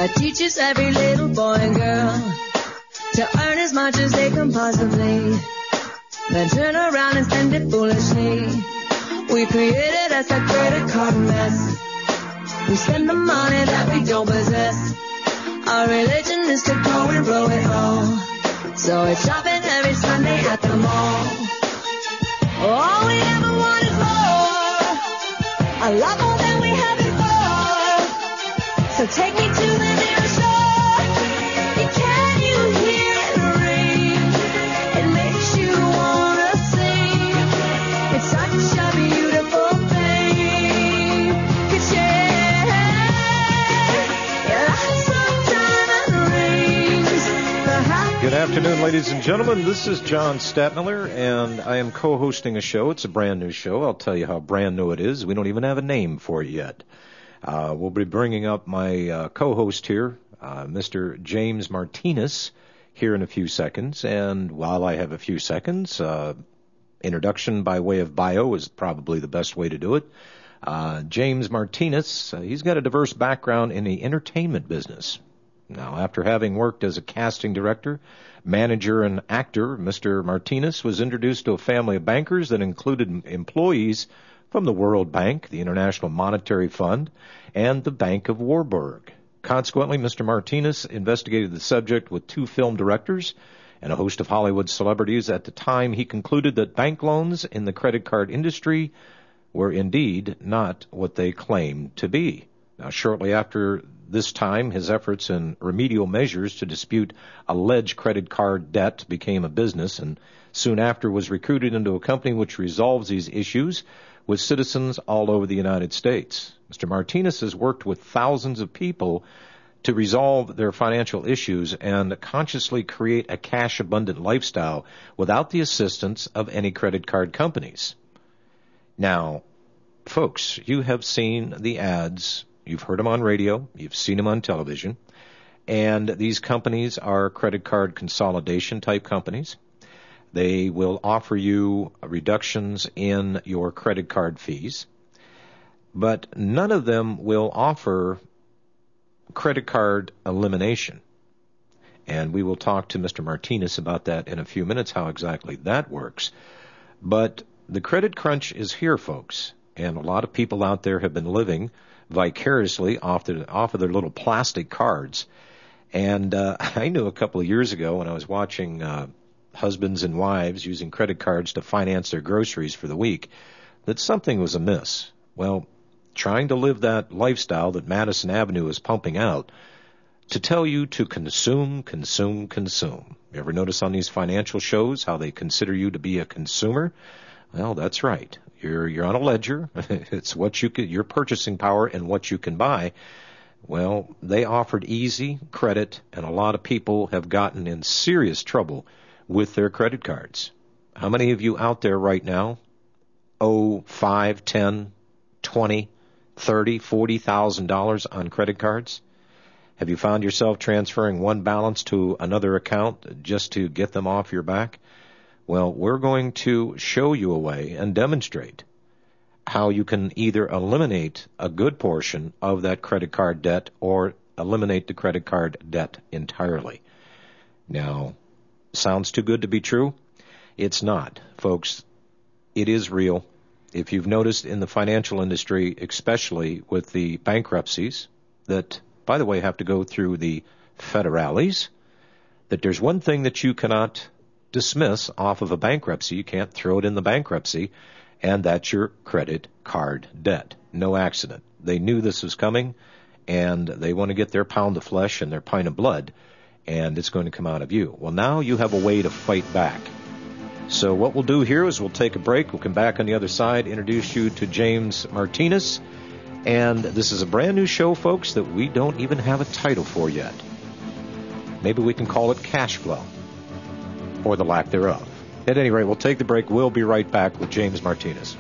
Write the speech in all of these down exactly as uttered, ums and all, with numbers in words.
that teaches every little boy and girl to earn as much as they can possibly, then turn around and spend it foolishly. We created us a credit card mess. We spend the money that we don't possess. Our religion is to go and blow it all. So it's shopping every Sunday at the mall. All we ever want is more, a lot more than we had before. So take me to the nearest shore. Can you hear it ring? It makes you wanna sing. It's such a beautiful thing. 'Cause yeah, yeah, some diamond rings. The Good afternoon, ladies and gentlemen. This is John Stadtmiller, and I am co-hosting a show. It's a brand new show. I'll tell you how brand new it is. We don't even have a name for it yet. Uh, we'll be bringing up my uh, co-host here, uh, Mister James Martinez, here in a few seconds. And while I have a few seconds, uh, introduction by way of bio is probably the best way to do it. Uh, James Martinez, uh, he's got a diverse background in the entertainment business. Now, after having worked as a casting director, manager, and actor, Mister Martinez was introduced to a family of bankers that included employees from the World Bank, the International Monetary Fund, and the Bank of Warburg. Consequently, Mister Martinez investigated the subject with two film directors and a host of Hollywood celebrities. At the time, he concluded that bank loans in the credit card industry were indeed not what they claimed to be. Now, shortly after this time, his efforts and remedial measures to dispute alleged credit card debt became a business, and soon after was recruited into a company which resolves these issues with citizens all over the United States. Mister Martinez has worked with thousands of people to resolve their financial issues and consciously create a cash-abundant lifestyle without the assistance of any credit card companies. Now, folks, you have seen the ads. You've heard them on radio. You've seen them on television. And these companies are credit card consolidation type companies. They will offer you reductions in your credit card fees. But none of them will offer credit card elimination. And we will talk to Mister Martinez about that in a few minutes, how exactly that works. But the credit crunch is here, folks. And a lot of people out there have been living vicariously off, the, off of their little plastic cards. And uh, I knew a couple of years ago when I was watching uh, husbands and wives using credit cards to finance their groceries for the week that something was amiss. Well, trying to live that lifestyle that Madison Avenue is pumping out to tell you to consume, consume, consume. You ever notice on these financial shows how they consider you to be a consumer? Well, that's right. You're you're on a ledger. It's what you can, your purchasing power and what you can buy. Well, they offered easy credit, and a lot of people have gotten in serious trouble with their credit cards. How many of you out there right now owe five, ten, twenty, thirty, forty thousand dollars on credit cards? Have you found yourself transferring one balance to another account just to get them off your back? Well, we're going to show you a way and demonstrate how you can either eliminate a good portion of that credit card debt or eliminate the credit card debt entirely. Now, sounds too good to be true? It's not, folks. It is real. If you've noticed in the financial industry, especially with the bankruptcies that, by the way, have to go through the federales, that there's one thing that you cannot dismiss off of a bankruptcy. You can't throw it in the bankruptcy, and that's your credit card debt. No accident. They knew this was coming, and they want to get their pound of flesh and their pint of blood, and it's going to come out of you. Well, now you have a way to fight back. So what we'll do here is we'll take a break. We'll come back on the other side, introduce you to James Martinez, and this is a brand new show, folks, that we don't even have a title for yet. Maybe we can call it Cash Flow, or the lack thereof. At any rate, we'll take the break. We'll be right back with James Martinez.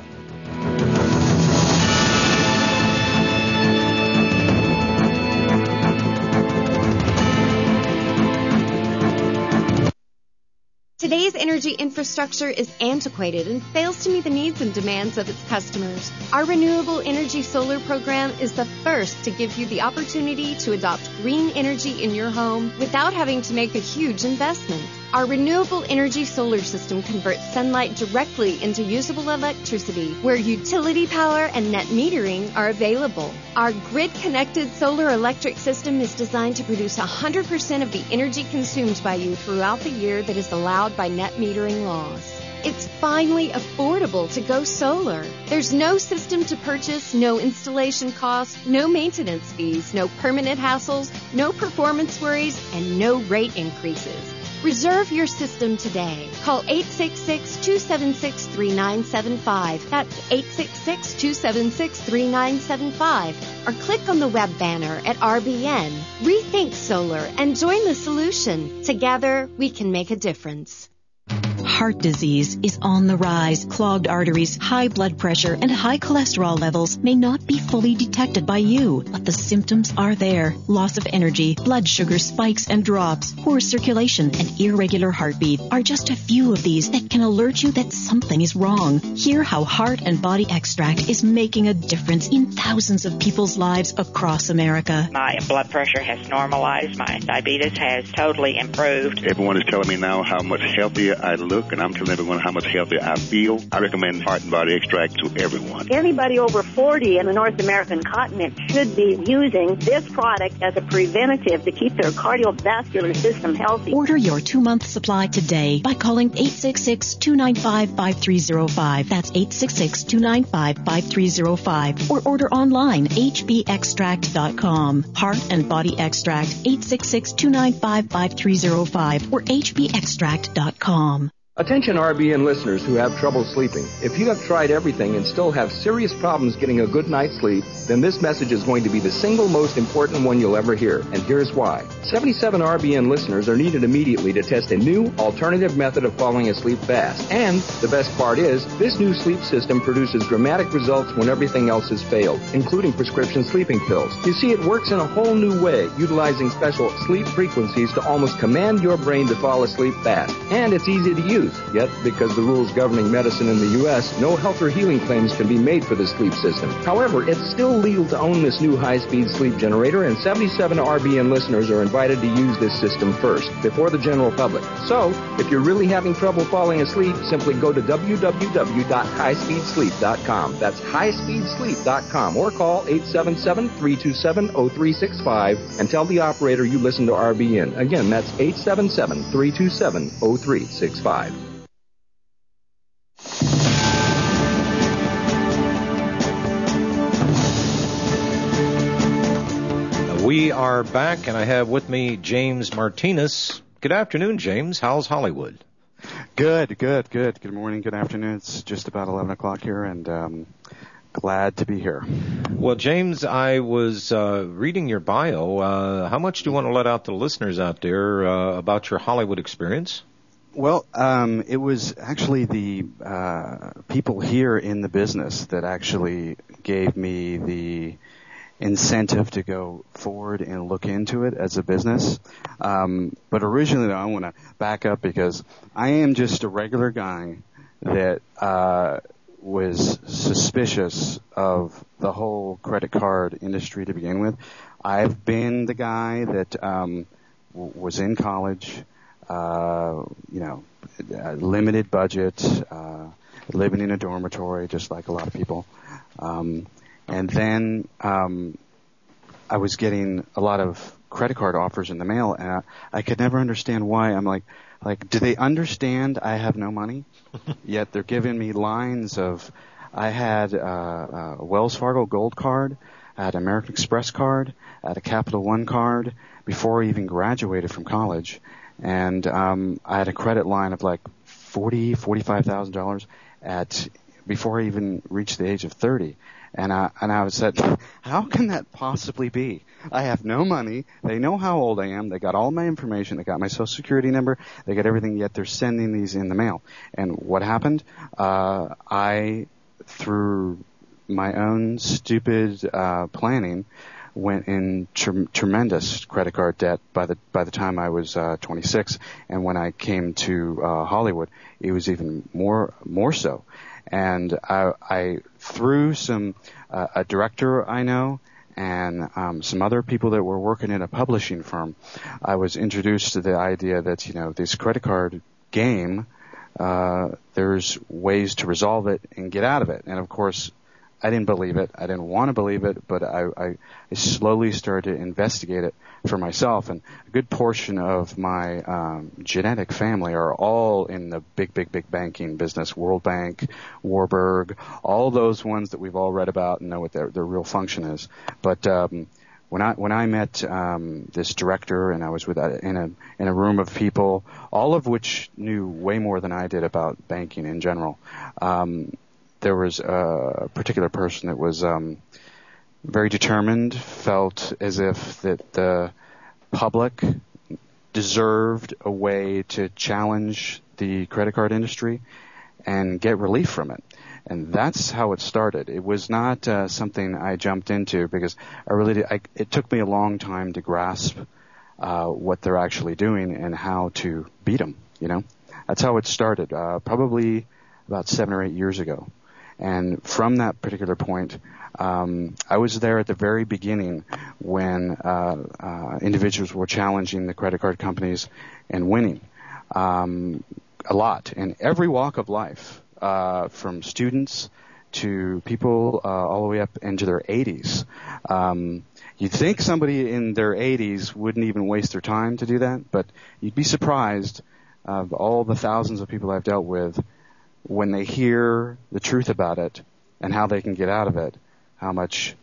Today's energy infrastructure is antiquated and fails to meet the needs and demands of its customers. Our Renewable Energy Solar program is the first to give you the opportunity to adopt green energy in your home without having to make a huge investment. Our renewable energy solar system converts sunlight directly into usable electricity where utility power and net metering are available. Our grid-connected solar electric system is designed to produce one hundred percent of the energy consumed by you throughout the year that is allowed by net metering laws. It's finally affordable to go solar. There's no system to purchase, no installation costs, no maintenance fees, no permanent hassles, no performance worries, and no rate increases. Reserve your system today. Call eight six six, two seven six, three nine seven five. That's eight six six, two seven six, three nine seven five. Or click on the web banner at R B N. Rethink solar and join the solution. Together, we can make a difference. Heart disease is on the rise. Clogged arteries, high blood pressure, and high cholesterol levels may not be fully detected by you, but the symptoms are there. Loss of energy, blood sugar spikes and drops, poor circulation, and irregular heartbeat are just a few of these that can alert you that something is wrong. Hear how Heart and Body Extract is making a difference in thousands of people's lives across America. My blood pressure has normalized. My diabetes has totally improved. Everyone is telling me now how much healthier I look, and I'm telling everyone how much healthier I feel. I recommend Heart and Body Extract to everyone. Anybody over forty in the North American continent should be using this product as a preventative to keep their cardiovascular system healthy. Order your two-month supply today by calling eight six six, two nine five, five three zero five. That's eight six six, two nine five, five three zero five. Or order online, h b extract dot com. Heart and Body Extract, eight six six, two nine five, five three zero five or h b extract dot com. Attention R B N listeners who have trouble sleeping. If you have tried everything and still have serious problems getting a good night's sleep, then this message is going to be the single most important one you'll ever hear, and here's why. seventy-seven R B N listeners are needed immediately to test a new alternative method of falling asleep fast. And the best part is, this new sleep system produces dramatic results when everything else has failed, including prescription sleeping pills. You see, it works in a whole new way, utilizing special sleep frequencies to almost command your brain to fall asleep fast. And it's easy to use. Yet, because the rules governing medicine in the U S, no health or healing claims can be made for the sleep system. However, it's still legal to own this new high-speed sleep generator, and seventy-seven R B N listeners are invited to use this system first, before the general public. So, if you're really having trouble falling asleep, simply go to w w w dot high speed sleep dot com. That's high speed sleep dot com, or call eight seven seven, three two seven, zero three six five and tell the operator you listen to R B N. Again, that's eight seven seven, three two seven, zero three six five. We are back, and I have with me James Martinez. Good afternoon, James. How's Hollywood? Good, good, good. Good morning, good afternoon. It's just about eleven o'clock here, and um, glad to be here. Well, James, I was uh, reading your bio. Uh, how much do you want to let out to the listeners out there uh, about your Hollywood experience? Well, um, it was actually the uh, people here in the business that actually gave me the incentive to go forward and look into it as a business. Um, but originally, I want to back up because I am just a regular guy that uh, was suspicious of the whole credit card industry to begin with. I've been the guy that um, w- was in college, uh, you know, limited budget, uh, living in a dormitory, just like a lot of people. Um, And then um, I was getting a lot of credit card offers in the mail, and I, I could never understand why. I'm like, like, do they understand I have no money? Yet they're giving me lines of, I had uh, a Wells Fargo Gold card, I had an American Express card, I had a Capital One card before I even graduated from college, and um, I had a credit line of like forty, forty-five thousand dollars at before I even reached the age of thirty. And I, and I said, how can that possibly be? I have no money. They know how old I am. They got all my information. They got my social security number. They got everything, yet they're sending these in the mail. And what happened? Uh, I, through my own stupid, uh, planning, went in tr- tremendous credit card debt by the by the time I was uh, twenty-six, and when I came to uh, Hollywood, it was even more more so. And I, I through some uh, a director I know and um, some other people that were working in a publishing firm, I was introduced to the idea that, you know, this credit card game, uh, there's ways to resolve it and get out of it. And of course, I didn't believe it. I didn't want to believe it, but I, I, I slowly started to investigate it for myself. And a good portion of my um, genetic family are all in the big, big, big banking business. World Bank, Warburg, all those ones that we've all read about and know what their, their real function is. But um, when I when I met um, this director, and I was with uh, in a in a room of people, all of which knew way more than I did about banking in general. Um, There was a particular person that was um, very determined, felt as if that the public deserved a way to challenge the credit card industry and get relief from it. And that's how it started. It was not uh, something I jumped into because I really did, I, it took me a long time to grasp uh, what they're actually doing and how to beat them, you know. That's how it started, uh, probably about seven or eight years ago. And from that particular point, um, I was there at the very beginning when uh, uh, individuals were challenging the credit card companies and winning um, a lot in every walk of life, uh, from students to people uh, all the way up into their eighties. Um, you'd think somebody in their eighties wouldn't even waste their time to do that, but you'd be surprised of all the thousands of people I've dealt with. When they hear the truth about it and how they can get out of it, how much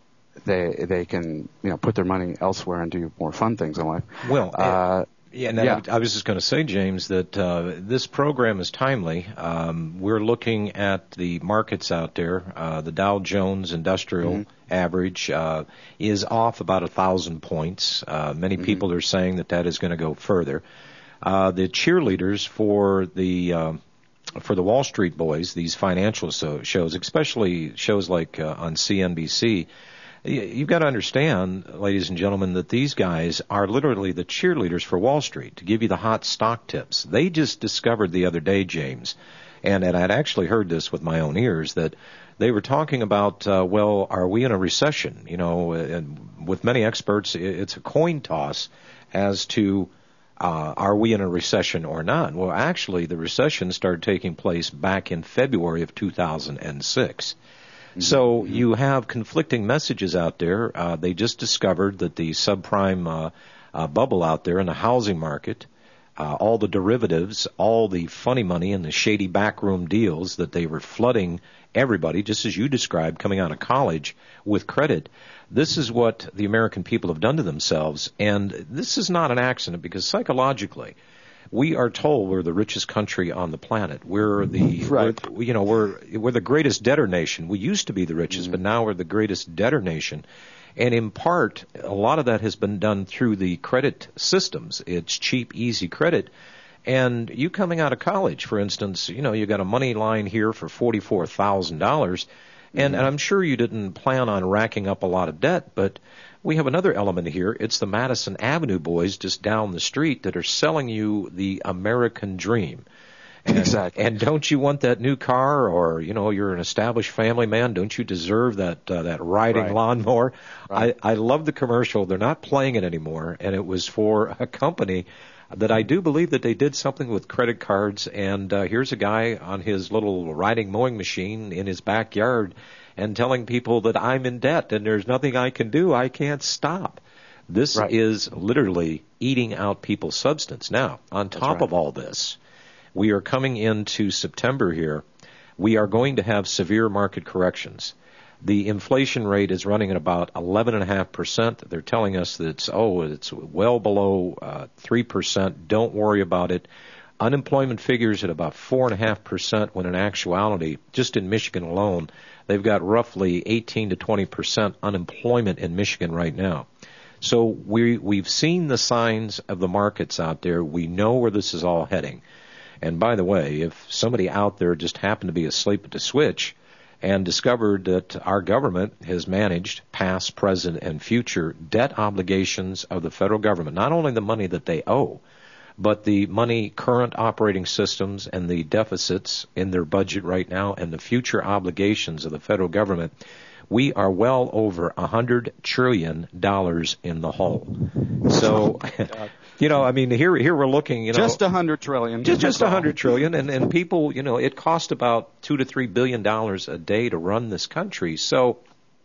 they they can, you know, put their money elsewhere and do more fun things in life. Well, uh, yeah, and yeah. I, I was just going to say, James, that uh, this program is timely. Um, we're looking at the markets out there. Uh, the Dow Jones Industrial mm-hmm. Average uh, is off about a thousand points. Uh, many mm-hmm. people are saying that that is going to go further. Uh, the cheerleaders for the uh, for the Wall Street boys, these financial so- shows, especially shows like uh, on C N B C, you've got to understand, ladies and gentlemen, that these guys are literally the cheerleaders for Wall Street to give you the hot stock tips. They just discovered the other day, James, and, and I'd actually heard this with my own ears, that they were talking about, uh, well, are we in a recession? You know, and with many experts, it's a coin toss as to Uh, are we in a recession or not? Well, actually, the recession started taking place back in February of two thousand six. Mm-hmm. So you have conflicting messages out there. Uh, they just discovered that the subprime uh, uh, bubble out there in the housing market, uh, all the derivatives, all the funny money and the shady backroom deals that they were flooding everybody, just as you described, coming out of college with credit. This is what the American people have done to themselves, and this is not an accident because psychologically, we are told we're the richest country on the planet. We're the, right. we're, you know, we're we're the greatest debtor nation. We used to be the richest, mm-hmm. but now we're the greatest debtor nation, and in part, a lot of that has been done through the credit systems. It's cheap, easy credit. And you coming out of college, for instance, you know, you got a money line here for forty-four thousand dollars. And, and I'm sure you didn't plan on racking up a lot of debt, but we have another element here. It's the Madison Avenue boys just down the street that are selling you the American dream. And, exactly. And don't you want that new car, or, you know, you're an established family man, don't you deserve that uh, that riding right. lawnmower? Right. I, I love the commercial. They're not playing it anymore, and it was for a company that I do believe that they did something with credit cards, and uh, here's a guy on his little riding mowing machine in his backyard and telling people that I'm in debt and there's nothing I can do. I can't stop. This right. is literally eating out people's substance. Now, on top right. of all this, we are coming into September here. We are going to have severe market corrections. The inflation rate is running at about eleven point five percent. They're telling us that it's, oh, it's well below uh, three percent. Don't worry about it. Unemployment figures at about four point five percent when in actuality, just in Michigan alone, they've got roughly eighteen to twenty percent unemployment in Michigan right now. So we, we've seen the signs of the markets out there. We know where this is all heading. And by the way, if somebody out there just happened to be asleep at the switch and discovered that our government has managed past, present, and future debt obligations of the federal government, not only the money that they owe, but the money, current operating systems, and the deficits in their budget right now, and the future obligations of the federal government. We are well over one hundred trillion dollars in the hole. So, you know, I mean, here here we're looking, you know. Just one hundred trillion dollars. Just, just one hundred trillion dollars. And, and people, you know, it costs about two to three billion dollars a day to run this country. So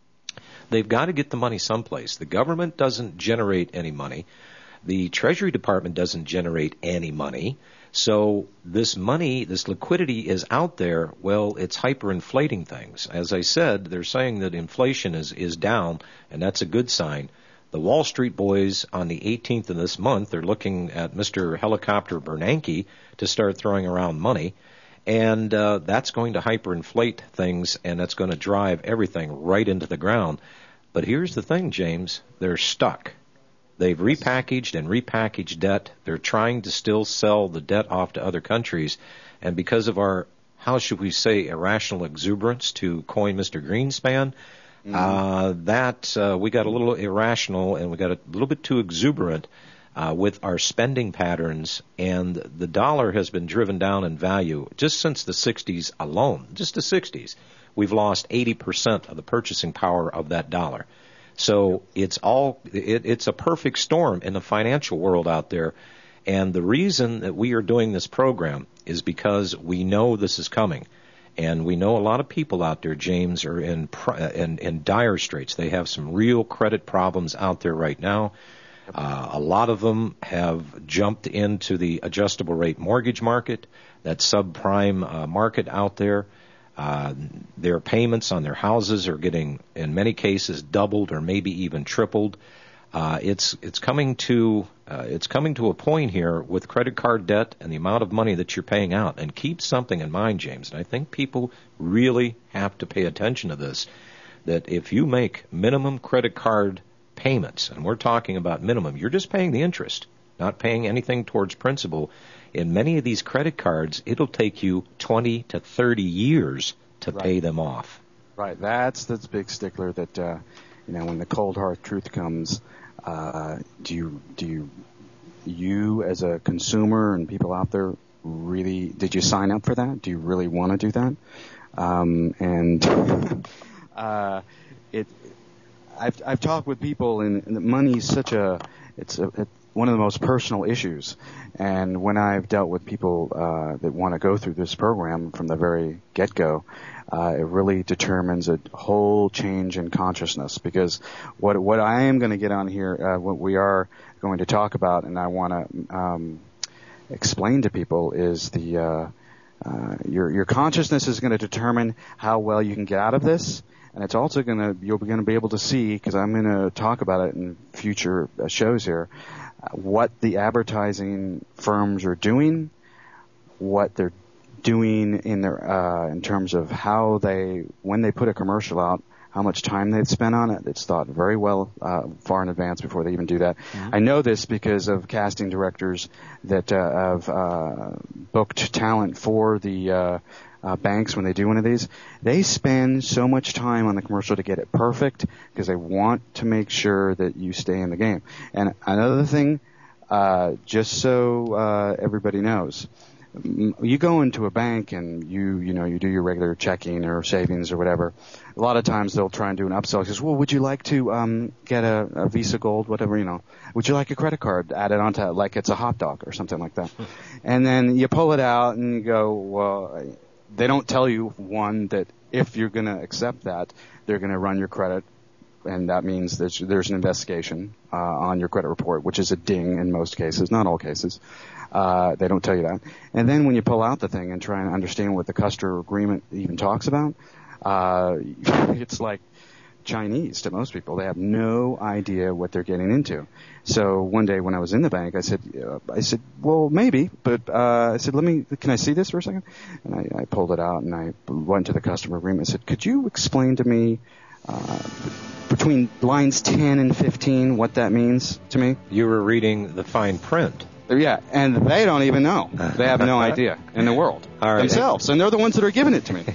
they've got to get the money someplace. The government doesn't generate any money. The Treasury Department doesn't generate any money. So this money, this liquidity is out there. Well, it's hyperinflating things. As I said, they're saying that inflation is, is down, and that's a good sign. The Wall Street boys on the eighteenth of this month are looking at Mister Helicopter Bernanke to start throwing around money, and uh, that's going to hyperinflate things, and that's going to drive everything right into the ground. But here's the thing, James. They're stuck. They've repackaged and repackaged debt. They're trying to still sell the debt off to other countries. And because of our, how should we say, irrational exuberance, to coin Mister Greenspan, mm-hmm. uh, that uh, we got a little irrational and we got a little bit too exuberant uh, with our spending patterns. And the dollar has been driven down in value just since the sixties alone, just the sixties. We've lost eighty percent of the purchasing power of that dollar. So it's all it, it's a perfect storm in the financial world out there. And the reason that we are doing this program is because we know this is coming. And we know a lot of people out there, James, are in, in, in dire straits. They have some real credit problems out there right now. Uh, a lot of them have jumped into the adjustable rate mortgage market, that subprime uh, market out there. Uh, their payments on their houses are getting, in many cases, doubled or maybe even tripled. Uh, it's it's coming to uh, it's coming to a point here with credit card debt and the amount of money that you're paying out. And keep something in mind, James, and I think people really have to pay attention to this, that if you make minimum credit card payments, and we're talking about minimum, you're just paying the interest, not paying anything towards principal. In many of these credit cards, it'll take you twenty to thirty years to right. pay them off. Right. That's the big stickler that, uh, you know, when the cold hard truth comes, uh, do you, do you, you as a consumer and people out there really, did you sign up for that? Do you really want to do that? Um, and, uh, it, I've, I've talked with people, and, and money is such a, it's a, it, one of the most personal issues. And when I've dealt with people uh, that want to go through this program from the very get-go, uh, it really determines a whole change in consciousness. Because what what I am going to get on here, uh, what we are going to talk about, and I want to um, explain to people, is the uh, uh, your your consciousness is going to determine how well you can get out of this. And it's also going to, you're going to be able to see, because I'm going to talk about it in future uh, shows here, uh, what the advertising firms are doing, what they're doing in their, uh, in terms of how they, when they put a commercial out, how much time they've spent on it. It's thought very well, uh, far in advance before they even do that. Mm-hmm. I know this because of casting directors that, uh, have, uh, booked talent for the, uh, Uh, banks when they do one of these. They spend so much time on the commercial to get it perfect because they want to make sure that you stay in the game. And another thing, uh, just so uh, everybody knows, you go into a bank and you, you know, you do your regular checking or savings or whatever. A lot of times they'll try and do an upsell. It says, well, would you like to um, get a, a Visa Gold, whatever, you know? Would you like a credit card added onto it, like it's a hot dog or something like that? And then you pull it out and you go, well, they don't tell you, one, that if you're going to accept that, they're going to run your credit, and that means there's, there's an investigation uh, on your credit report, which is a ding in most cases, not all cases. Uh, they don't tell you that. And then when you pull out the thing and try and understand what the customer agreement even talks about, uh, it's like Chinese to most people. They have no idea what they're getting into. So one day when I was in the bank, I said, uh, I said, well, maybe, but uh, I said, let me, can I see this for a second? And I, I pulled it out and I went to the customer agreement. I said, could you explain to me uh, between lines ten and fifteen what that means to me? You were reading the fine print. Yeah, and they don't even know. They have no idea in the world All right. themselves, and they're the ones that are giving it to me.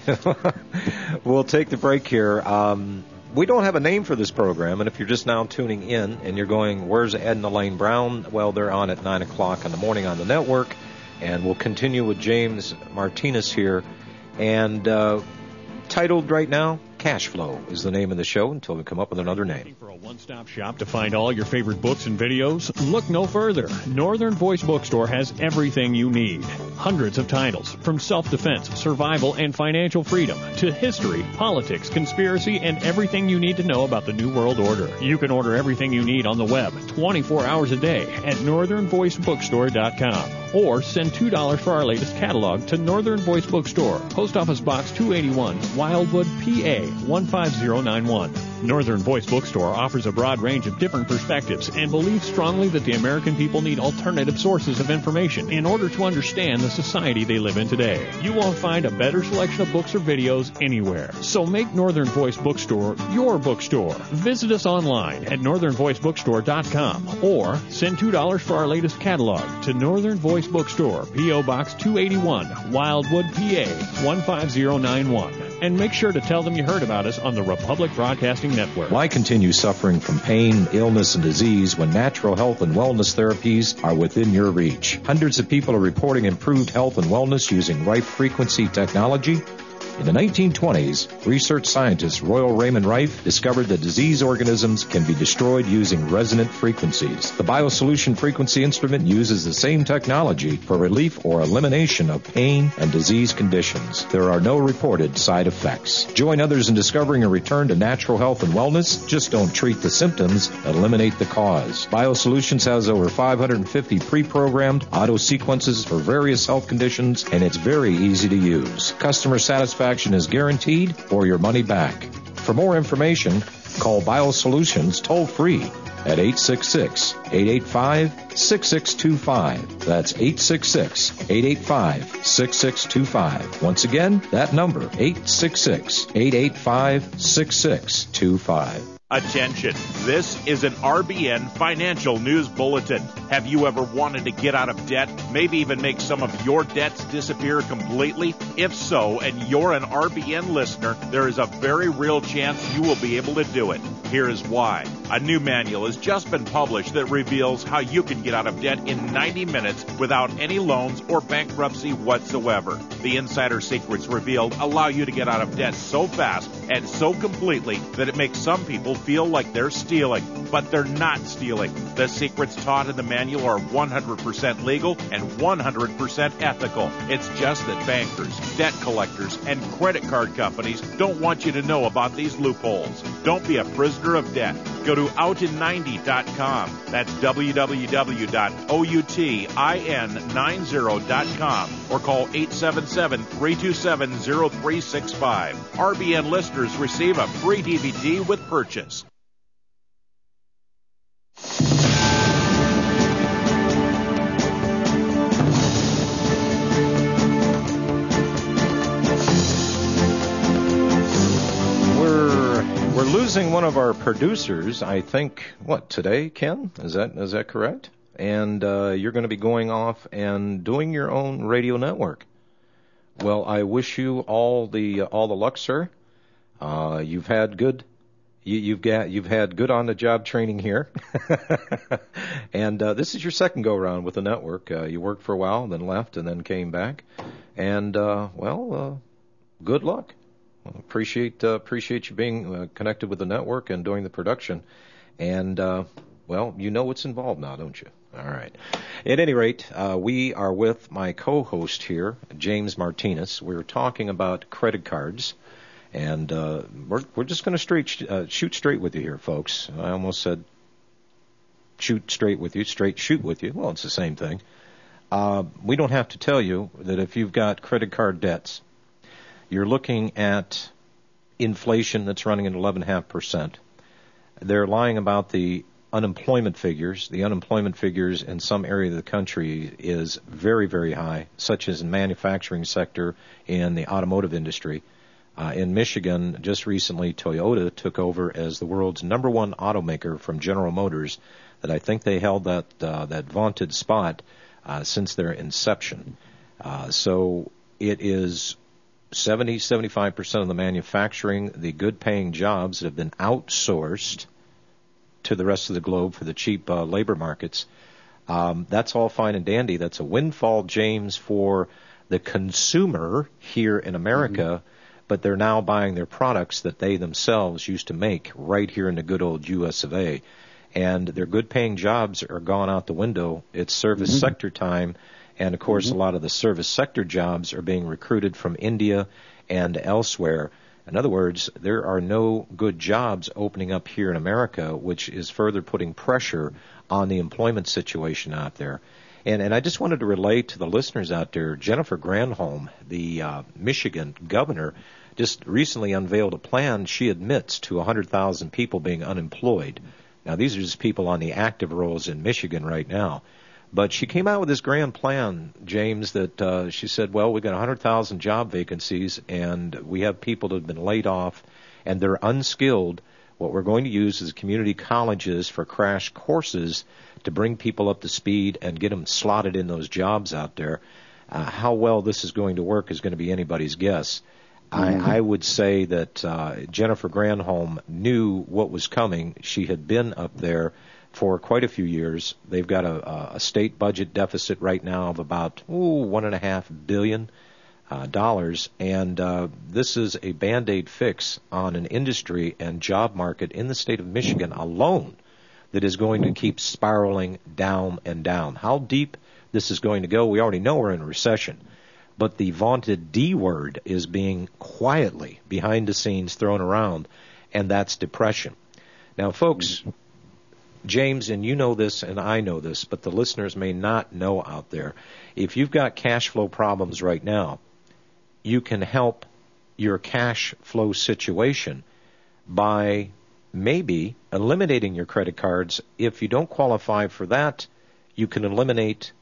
We'll take the break here. Um, we don't have a name for this program, and if you're just now tuning in and you're going, where's Edna Lane Brown? Well, they're on at nine o'clock in the morning on the network, and we'll continue with James Martinez here. And uh, titled right now, Cash Flow is the name of the show until we come up with another name. Looking for a one-stop shop to find all your favorite books and videos? Look no further. Northern Voice Bookstore has everything you need. Hundreds of titles, from self-defense, survival, and financial freedom to history, politics, conspiracy, and everything you need to know about the New World Order. You can order everything you need on the web twenty-four hours a day at northern voice bookstore dot com. Or send two dollars for our latest catalog to Northern Voice Bookstore, Post Office Box two eighty-one, Wildwood, P A one five zero nine one. Northern Voice Bookstore offers a broad range of different perspectives and believes strongly that the American people need alternative sources of information in order to understand the society they live in today. You won't find a better selection of books or videos anywhere. So make Northern Voice Bookstore your bookstore. Visit us online at northern voice bookstore dot com or send two dollars for our latest catalog to Northern Voice Bookstore, P O Box two eighty-one, Wildwood, P A one five zero nine one. And make sure to tell them you heard about us on the Republic Broadcasting Network. Why continue suffering from pain, illness, and disease when natural health and wellness therapies are within your reach? Hundreds of people are reporting improved health and wellness using Rife Frequency technology. In the nineteen twenties, research scientist Royal Raymond Rife discovered that disease organisms can be destroyed using resonant frequencies. The BioSolution frequency instrument uses the same technology for relief or elimination of pain and disease conditions. There are no reported side effects. Join others in discovering a return to natural health and wellness. Just don't treat the symptoms, eliminate the cause. BioSolutions has over five hundred fifty pre-programmed auto sequences for various health conditions, and it's very easy to use. Customer satisfaction is guaranteed or your money back. For more information, call BioSolutions toll-free at eight six six, eight eight five, six six two five. That's eight six six, eight eight five, six six two five. Once again, that number, eight six six, eight eight five, six six two five. Attention, this is an R B N Financial News Bulletin. Have you ever wanted to get out of debt, maybe even make some of your debts disappear completely? If so, and you're an R B N listener, there is a very real chance you will be able to do it. Here is why. A new manual has just been published that reveals how you can get out of debt in ninety minutes without any loans or bankruptcy whatsoever. The insider secrets revealed allow you to get out of debt so fast and so completely that it makes some people feel like they're stealing, but they're not stealing. The secrets taught in the manual are one hundred percent legal and one hundred percent ethical. It's just that bankers, debt collectors, and credit card companies don't want you to know about these loopholes. Don't be a prisoner of debt. Go to out in ninety dot com. That's w w w dot outin ninety dot com or call eight seven seven, three two seven, zero three six five. R B N listeners receive a free D V D with purchase. Losing one of our producers, I think, what, today, Ken? Is that is that correct? And uh, you're going to be going off and doing your own radio network. Well, I wish you all the uh, all the luck, sir. Uh, you've had good, you, you've got you've had good on the job training here, and uh, this is your second go around with the network. Uh, you worked for a while, then left, and then came back, and uh, well, uh, good luck. Appreciate uh, appreciate you being uh, connected with the network and doing the production, and uh, well, you know what's involved now, don't you? All right. At any rate, uh, we are with my co-host here, James Martinez. We're talking about credit cards, and uh, we're we're just going to straight uh, shoot straight with you here, folks. I almost said shoot straight with you, straight shoot with you. Well, it's the same thing. Uh, we don't have to tell you that if you've got credit card debts, you're looking at inflation that's running at eleven point five percent. They're lying about the unemployment figures. The unemployment figures in some area of the country is very, very high, such as in the manufacturing sector and the automotive industry. Uh, in Michigan, just recently, Toyota took over as the world's number one automaker from General Motors. That I think they held that uh, that vaunted spot uh, since their inception. Uh, so it is seventy, seventy-five percent of the manufacturing, the good-paying jobs that have been outsourced to the rest of the globe for the cheap uh, labor markets. Um, that's all fine and dandy. That's a windfall, James, for the consumer here in America, mm-hmm. but they're now buying their products that they themselves used to make right here in the good old U S of A. And their good-paying jobs are gone out the window. It's service mm-hmm. sector time, and, of course, mm-hmm. a lot of the service sector jobs are being recruited from India and elsewhere. In other words, there are no good jobs opening up here in America, which is further putting pressure on the employment situation out there. And, and I just wanted to relate to the listeners out there, Jennifer Granholm, the uh, Michigan governor, just recently unveiled a plan, she admits, to one hundred thousand people being unemployed. Now, these are just people on the active rolls in Michigan right now. But she came out with this grand plan, James, that uh, she said, well, we've got one hundred thousand job vacancies, and we have people that have been laid off, and they're unskilled. What we're going to use is community colleges for crash courses to bring people up to speed and get them slotted in those jobs out there. Uh, how well this is going to work is going to be anybody's guess. Mm-hmm. I, I would say that uh, Jennifer Granholm knew what was coming. She had been up there for quite a few years. They've got a, a state budget deficit right now of about ooh, one and a half billion uh, dollars, and uh, this is a Band-Aid fix on an industry and job market in the state of Michigan alone that is going to keep spiraling down and down. How deep this is going to go, we already know we're in a recession, but the vaunted D word is being quietly behind the scenes thrown around, and that's depression. Now, folks, James, and you know this and I know this, but the listeners may not know out there. If you've got cash flow problems right now, you can help your cash flow situation by maybe eliminating your credit cards. If you don't qualify for that, you can eliminate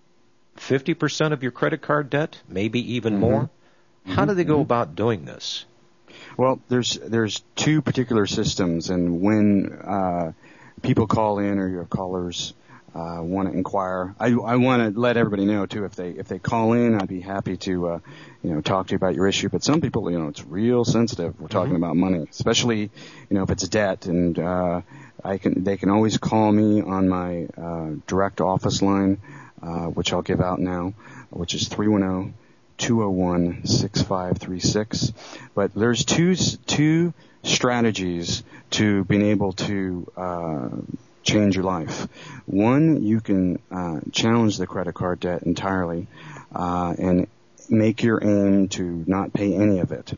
fifty percent of your credit card debt, maybe even mm-hmm. more. How mm-hmm. do they go about doing this? Well, there's there's two particular systems, and when uh, people call in or your callers uh, want to inquire, I, I want to let everybody know too. If they if they call in, I'd be happy to uh, you know talk to you about your issue. But some people, you know, it's real sensitive. We're talking mm-hmm. about money, especially you know if it's debt, and uh, I can they can always call me on my uh, direct office line, uh, which I'll give out now, which is three one zero, two zero one, six five three six. But there's two two strategies to being able to uh, change your life. One, you can uh, challenge the credit card debt entirely uh, and make your aim to not pay any of it.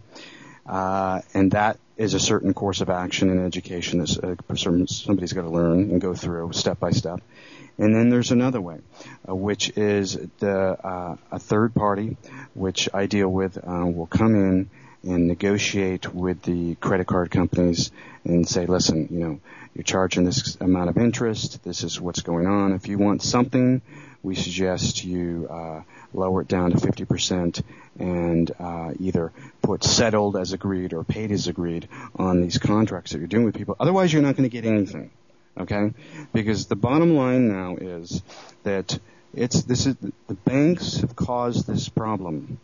Uh, and that is a certain course of action in education that uh, somebody's got to learn and go through step by step. And then there's another way, uh, which is the uh, a third party, which I deal with, uh, will come in and negotiate with the credit card companies and say, listen, you know, you're charging this amount of interest. This is what's going on. If you want something, we suggest you uh, lower it down to fifty percent and uh, either put settled as agreed or paid as agreed on these contracts that you're doing with people. Otherwise, you're not going to get anything. Okay? Because the bottom line now is that it's this is the banks have caused this problem,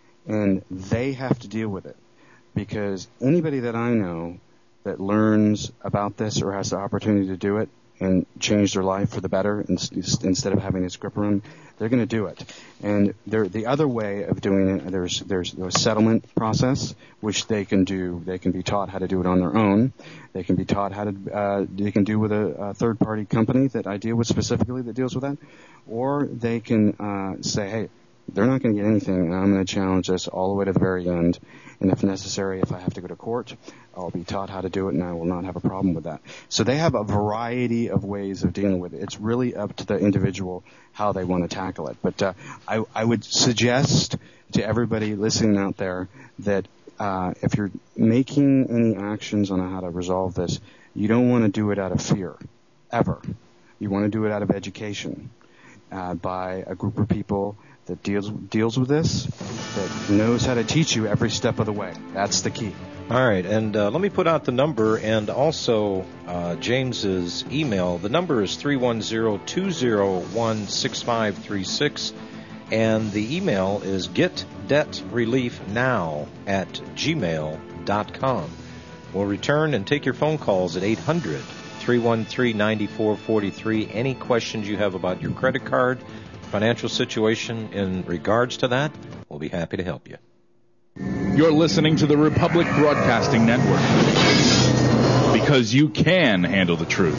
and they have to deal with it. Because anybody that I know that learns about this or has the opportunity to do it and change their life for the better instead of having this grip around, they're going to do it. And there, the other way of doing it, there's there's a settlement process, which they can do. They can be taught how to do it on their own. They can be taught how to uh, they can do with a, a third-party company that I deal with specifically that deals with that, or they can uh, say, hey, they're not going to get anything, and I'm going to challenge this all the way to the very end. And if necessary, if I have to go to court, I'll be taught how to do it, and I will not have a problem with that. So they have a variety of ways of dealing with it. It's really up to the individual how they want to tackle it. But uh, I, I would suggest to everybody listening out there that uh, if you're making any actions on how to resolve this, you don't want to do it out of fear, ever. You want to do it out of education uh, by a group of people that deals deals with this, that knows how to teach you every step of the way. That's the key. All right, and uh, let me put out the number and also uh, James's email. The number is three one zero, two zero one, six five three six, and the email is getdebtreliefnow at gmail dot com. We'll return and take your phone calls at eight hundred, three one three, nine four four three. Any questions you have about your credit card, financial situation in regards to that, we'll be happy to help you. You're listening to the Republic Broadcasting Network, because you can handle the truth.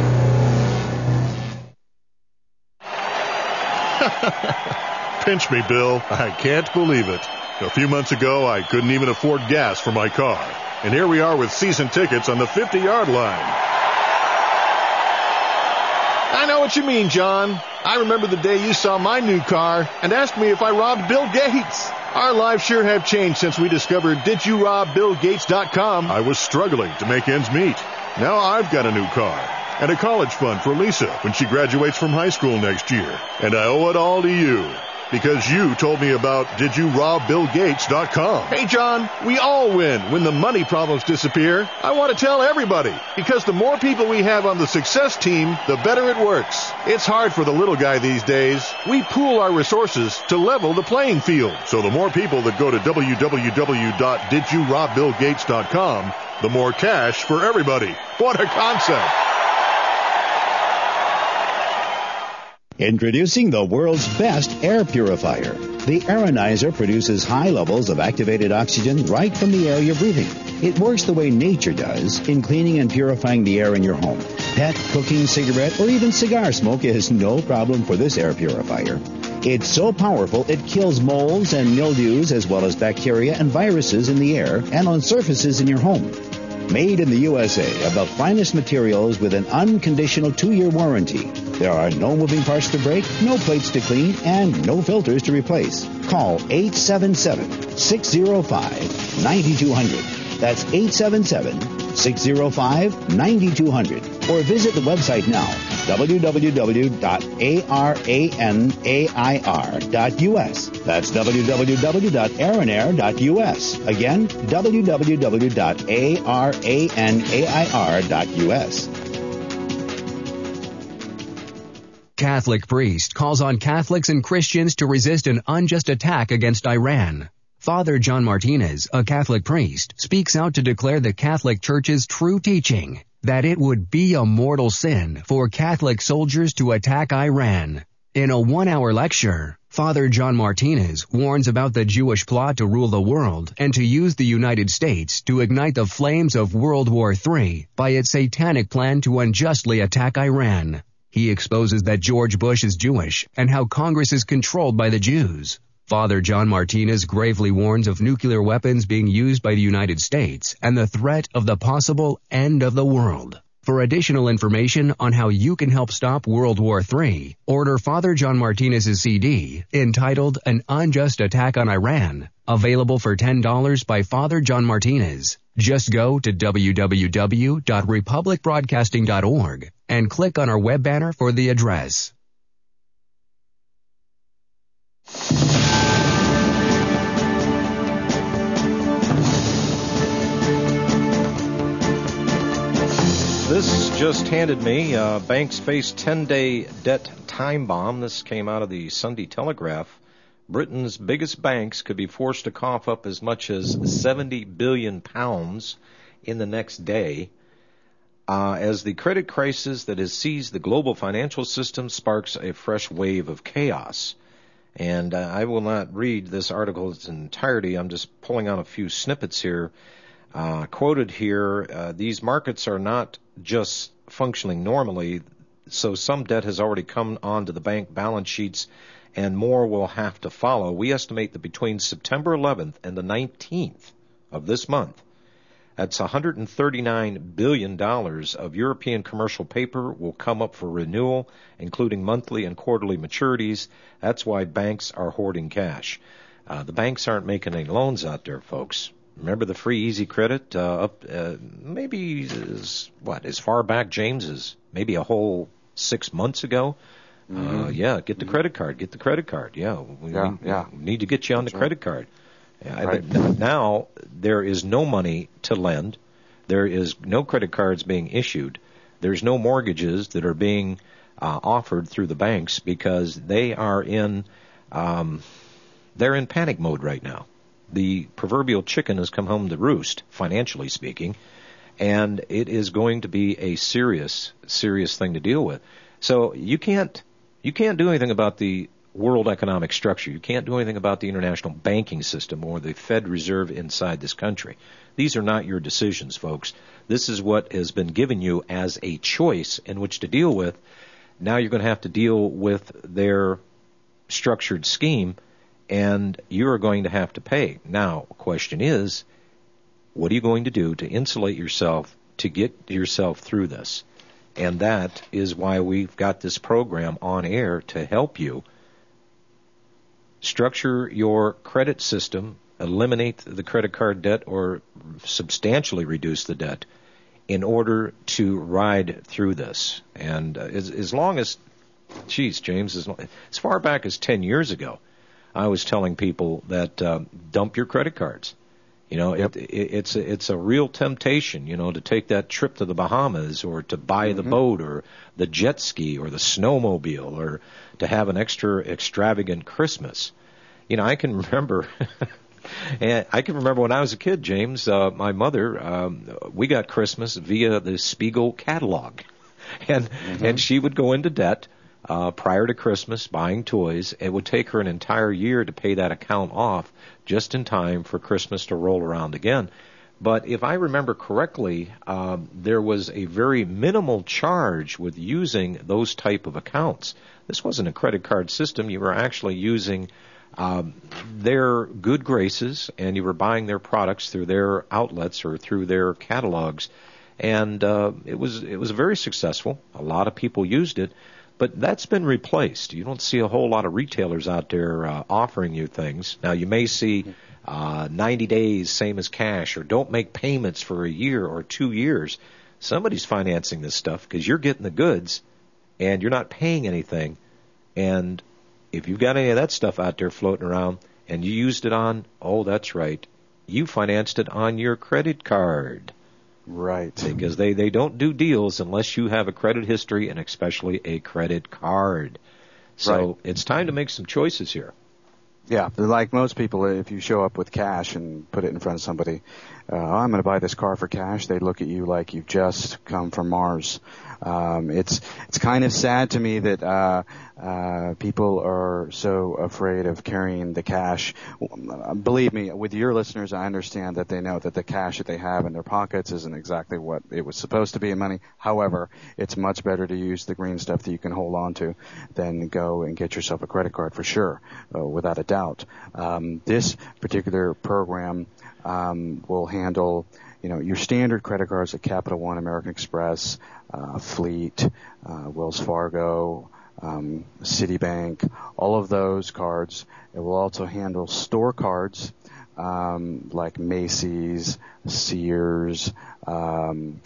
Pinch me, Bill. I can't believe it. A few months ago, I couldn't even afford gas for my car. And here we are with season tickets on the fifty-yard line. I know what you mean, John. I remember the day you saw my new car and asked me if I robbed Bill Gates. Our lives sure have changed since we discovered did you rob bill gates dot com. I was struggling to make ends meet. Now I've got a new car and a college fund for Lisa when she graduates from high school next year. And I owe it all to you, because you told me about did you rob bill gates dot com. Hey, John, we all win when the money problems disappear. I want to tell everybody, because the more people we have on the success team, the better it works. It's hard for the little guy these days. We pool our resources to level the playing field. So the more people that go to w w w dot did you rob bill gates dot com, the more cash for everybody. What a concept. Introducing the world's best air purifier. The Aeronizer produces high levels of activated oxygen right from the air you're breathing. It works the way nature does in cleaning and purifying the air in your home. Pet, cooking, cigarette, or even cigar smoke is no problem for this air purifier. It's so powerful it kills molds and mildews as well as bacteria and viruses in the air and on surfaces in your home. Made in the U S A of the finest materials with an unconditional two-year warranty. There are no moving parts to break, no plates to clean, and no filters to replace. Call eight seven seven, six zero five, nine two zero zero. That's eight seven seven, six zero five, nine two zero zero. Or visit the website now, w w w dot aranair dot u s. That's w w w dot aranair dot u s. Again, w w w dot aranair dot u s. Catholic priest calls on Catholics and Christians to resist an unjust attack against Iran. Father John Martinez, a Catholic priest, speaks out to declare the Catholic Church's true teaching that it would be a mortal sin for Catholic soldiers to attack Iran. In a one-hour lecture, Father John Martinez warns about the Jewish plot to rule the world and to use the United States to ignite the flames of World War Three by its satanic plan to unjustly attack Iran. He exposes that George Bush is Jewish and how Congress is controlled by the Jews. Father John Martinez gravely warns of nuclear weapons being used by the United States and the threat of the possible end of the world. For additional information on how you can help stop World War Three, order Father John Martinez's C D entitled An Unjust Attack on Iran, available for ten dollars by Father John Martinez. Just go to w w w dot republic broadcasting dot org and click on our web banner for the address. This just handed me, uh, banks face ten-day debt time bomb. This came out of the Sunday Telegraph. Britain's biggest banks could be forced to cough up as much as seventy billion pounds in the next day uh, as the credit crisis that has seized the global financial system sparks a fresh wave of chaos. And uh, I will not read this article in its entirety. I'm just pulling out a few snippets here. Uh, quoted here, uh, these markets are not just functioning normally, so some debt has already come onto the bank balance sheets and more will have to follow. We estimate that between September eleventh and the nineteenth of this month, that's one hundred thirty-nine billion dollars of European commercial paper will come up for renewal, including monthly and quarterly maturities. That's why banks are hoarding cash. Uh, the banks aren't making any loans out there, folks. Remember the free easy credit uh, up uh, maybe as, what, as far back, James, as maybe a whole six months ago? Mm-hmm. Uh, yeah, get the credit card. Get the credit card. Yeah, we, yeah, we, yeah. we need to get you on That's the credit right. card. Right. Now there is no money to lend. There is no credit cards being issued. There's no mortgages that are being uh, offered through the banks because they are in um, they're in panic mode right now. The proverbial chicken has come home to roost, financially speaking, and it is going to be a serious, serious thing to deal with. So you can't you can't do anything about the world economic structure. You can't do anything about the international banking system or the Fed Reserve inside this country. These are not your decisions, folks. This is what has been given you as a choice in which to deal with. Now you're going to have to deal with their structured scheme, and you're going to have to pay. Now, the question is, what are you going to do to insulate yourself to get yourself through this? And that is why we've got this program on air to help you structure your credit system, eliminate the credit card debt or substantially reduce the debt in order to ride through this. And uh, as, as long as, geez, James, as, long, as far back as ten years ago, I was telling people that uh, dump your credit cards. You know, yep. it, it, it's a, it's a real temptation, you know, to take that trip to the Bahamas or to buy mm-hmm. the boat or the jet ski or the snowmobile or to have an extra extravagant Christmas. You know, I can remember, and I can remember when I was a kid, James, uh, my mother, um, we got Christmas via the Spiegel catalog, and mm-hmm. and she would go into debt uh, prior to Christmas buying toys. It would take her an entire year to pay that account off just in time for Christmas to roll around again. But if I remember correctly, um, there was a very minimal charge with using those type of accounts. This wasn't a credit card system. You were actually using um, their good graces, and you were buying their products through their outlets or through their catalogs. And uh, it was it was very successful. A lot of people used it. But that's been replaced. You don't see a whole lot of retailers out there uh, offering you things. Now, you may see uh, ninety days, same as cash, or don't make payments for a year or two years. Somebody's financing this stuff because you're getting the goods and you're not paying anything. And if you've got any of that stuff out there floating around and you used it on, oh, that's right, you financed it on your credit card. Right. Because they, they don't do deals unless you have a credit history and especially a credit card. So right. It's time to make some choices here. Yeah, like most people, if you show up with cash and put it in front of somebody, uh, oh, I'm going to buy this car for cash, they look at you like you've just come from Mars. Um, it's it's kind of sad to me that uh, uh, people are so afraid of carrying the cash. Believe me, with your listeners, I understand that they know that the cash that they have in their pockets isn't exactly what it was supposed to be in money. However, it's much better to use the green stuff that you can hold on to than go and get yourself a credit card for sure, uh, without a doubt. Um, this particular program um, will handle, you know, your standard credit cards at Capital One, American Express, uh, Fleet, uh, Wells Fargo, um, Citibank, all of those cards. It will also handle store cards um, like Macy's, Sears, um,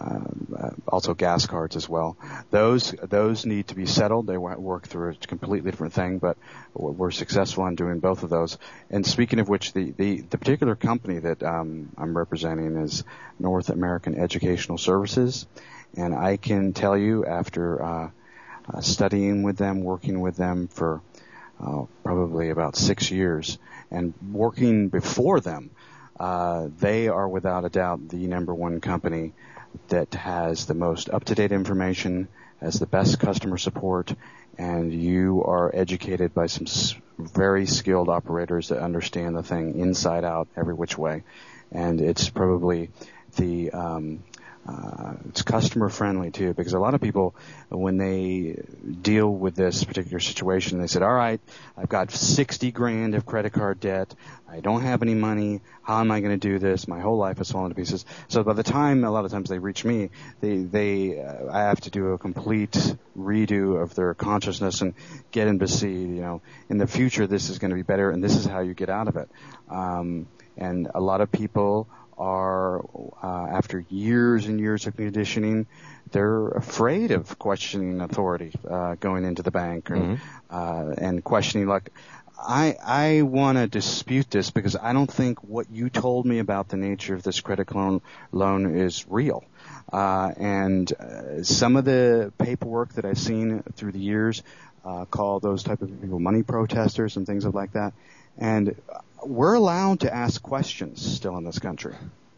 Uh, also gas cards as well. Those those need to be settled. They work through a completely different thing, but we're successful in doing both of those. And speaking of which, the, the, the particular company that um, I'm representing is North American Educational Services. And I can tell you, after uh, uh, studying with them, working with them for uh, probably about six years, and working before them, uh, they are without a doubt the number one company that has the most up-to-date information, has the best customer support, and you are educated by some very skilled operators that understand the thing inside out, every which way. And it's probably the um, uh, it's customer friendly too, because a lot of people, when they deal with this particular situation, they said, all right, I've got sixty grand of credit card debt. I don't have any money. How am I going to do this? My whole life has fallen to pieces. So by the time, a lot of times they reach me, they, they, uh, I have to do a complete redo of their consciousness and get them to see, you know, in the future this is going to be better and this is how you get out of it. Um, and a lot of people are, uh, after years and years of conditioning, they're afraid of questioning authority, uh, going into the bank and, mm-hmm. uh, and questioning, like, I I want to dispute this because I don't think what you told me about the nature of this credit loan loan is real. Uh, and uh, some of the paperwork that I've seen through the years uh, call those type of people money protesters and things like that. And we're allowed to ask questions still in this country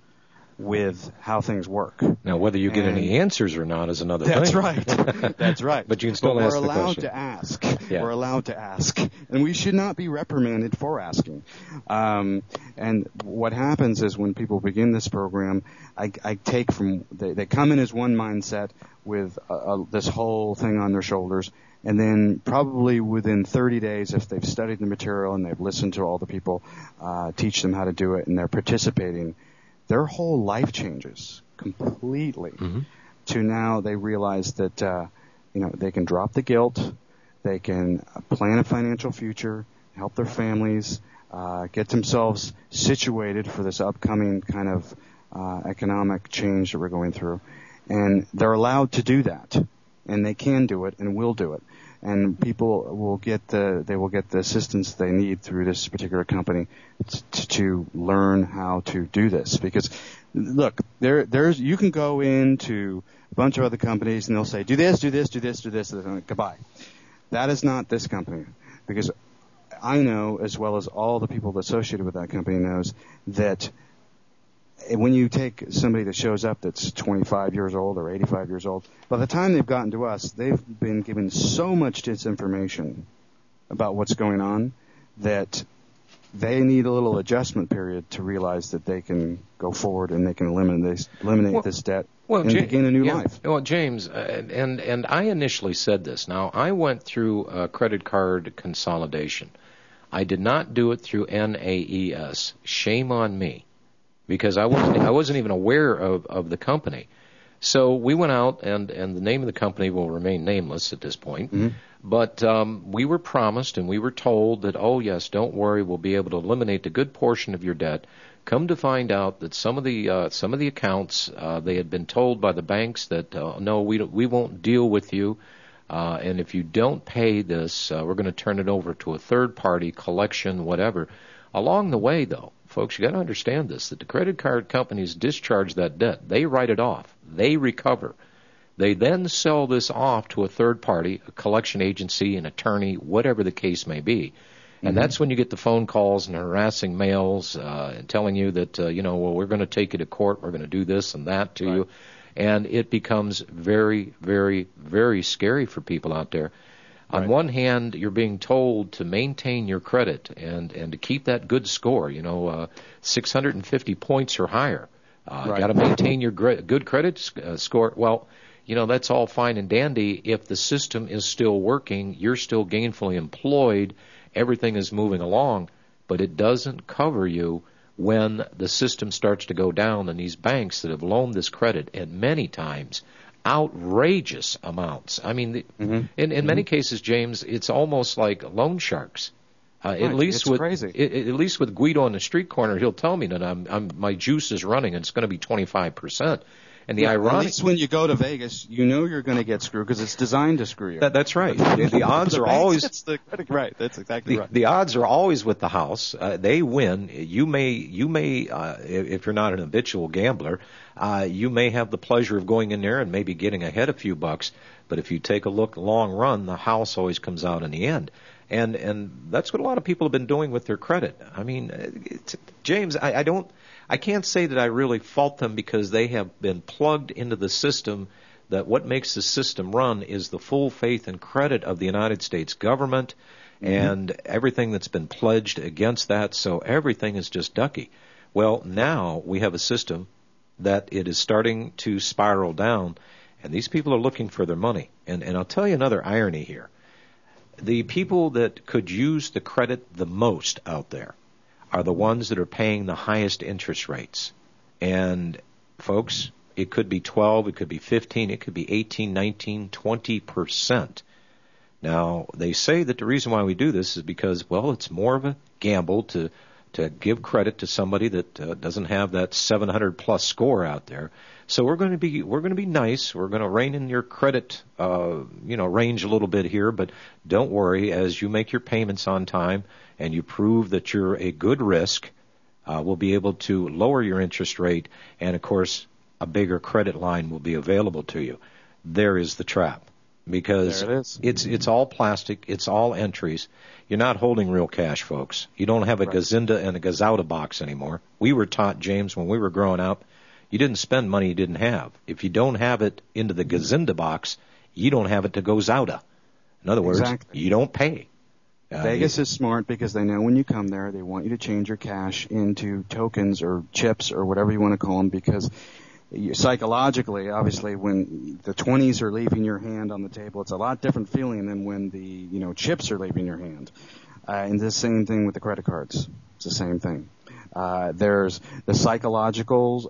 with how things work. Now, whether you get and any answers or not is another that's thing. That's right. That's right. But you can still but ask we're the allowed question. to ask. Yeah. We're allowed to ask. And we should not be reprimanded for asking. Um, and what happens is when people begin this program, I, I take from, they, they come in as one mindset with a, a, this whole thing on their shoulders. And then probably within thirty days, if they've studied the material and they've listened to all the people uh, teach them how to do it and they're participating, their whole life changes completely. Mm-hmm. To now they realize that uh, you know they can drop the guilt, they can plan a financial future, help their families, uh, get themselves situated for this upcoming kind of uh, economic change that we're going through, and they're allowed to do that, and they can do it and will do it. And people will get the they will get the assistance they need through this particular company to, to learn how to do this. Because look, there there's you can go into a bunch of other companies and they'll say do this, do this, do this, do this, and goodbye. That is not this company, because I know, as well as all the people associated with that company knows, that when you take somebody that shows up that's twenty-five years old or eighty-five years old, by the time they've gotten to us, they've been given so much disinformation about what's going on that they need a little adjustment period to realize that they can go forward and they can eliminate this, eliminate well, this debt well, and James, begin a new yeah, life. Well, James, uh, and, and I initially said this. Now, I went through a credit card consolidation. I did not do it through N A E S. Shame on me. Because I wasn't, I wasn't even aware of, of the company. So we went out, and, and the name of the company will remain nameless at this point. Mm-hmm. But um, we were promised and we were told that, oh, yes, don't worry, we'll be able to eliminate a good portion of your debt. Come to find out that some of the uh, some of the accounts, uh, they had been told by the banks that, uh, no, we don't, we won't deal with you. Uh, and if you don't pay this, uh, we're going to turn it over to a third-party collection, whatever. Along the way, though, folks, you got to understand this, that the credit card companies discharge that debt. They write it off. They recover. They then sell this off to a third party, a collection agency, an attorney, whatever the case may be. And mm-hmm. that's when you get the phone calls and harassing mails uh, and telling you that, uh, you know, well, we're going to take you to court, we're going to do this and that to right. you. And it becomes very, very, very scary for people out there. On right. one hand, you're being told to maintain your credit and, and to keep that good score, you know, uh, six hundred fifty points or higher. Uh, right. Got to maintain your gr- good credit uh, score. Well, you know, that's all fine and dandy if the system is still working, you're still gainfully employed, everything is moving along, but it doesn't cover you when the system starts to go down and these banks that have loaned this credit, and many times outrageous amounts. I mean, the, mm-hmm. in, in mm-hmm. many cases, James, it's almost like loan sharks. Uh, right. At least it's with crazy. It, at least with Guido on the street corner, he'll tell me that I'm, I'm my juice is running and it's going to be twenty-five percent. And the yeah, ironic, at least when you go to Vegas, you know you're going to get screwed because it's designed to screw you. That, that's right. the, the odds the are always the, right. That's exactly the, right. The odds are always with the house. Uh, they win. You may you may uh, if you're not an habitual gambler, uh, you may have the pleasure of going in there and maybe getting ahead a few bucks. But if you take a look long run, the house always comes out in the end. And and that's what a lot of people have been doing with their credit. I mean, it's, James, I, I don't. I can't say that I really fault them because they have been plugged into the system that what makes the system run is the full faith and credit of the United States government mm-hmm. and everything that's been pledged against that, so everything is just ducky. Well, now we have a system that it is starting to spiral down, and these people are looking for their money. And, and I'll tell you another irony here. The people that could use the credit the most out there are the ones that are paying the highest interest rates. And, folks, it could be twelve, it could be fifteen, it could be eighteen, nineteen, twenty percent. Now, they say that the reason why we do this is because, well, it's more of a gamble to to give credit to somebody that uh, doesn't have that seven hundred plus score out there. So we're going to be we're going to be nice. We're going to rein in your credit, uh, you know, range a little bit here, but don't worry. As you make your payments on time, and you prove that you're a good risk, uh, we'll be able to lower your interest rate, and, of course, a bigger credit line will be available to you. There is the trap. Because there it is. it's it's all plastic, it's all entries. You're not holding real cash, folks. You don't have a right. Gazinda and a Gazauda box anymore. We were taught, James, when we were growing up, you didn't spend money you didn't have. If you don't have it into the Gazinda box, you don't have it to Gazauda. In other words, exactly. you don't pay. Uh, Vegas you, is smart because they know when you come there, they want you to change your cash into tokens or chips or whatever you want to call them, because you, psychologically, obviously, when the twenties are leaving your hand on the table, it's a lot different feeling than when the, you know, chips are leaving your hand. Uh, and the same thing with the credit cards. It's the same thing. Uh, there's the psychological,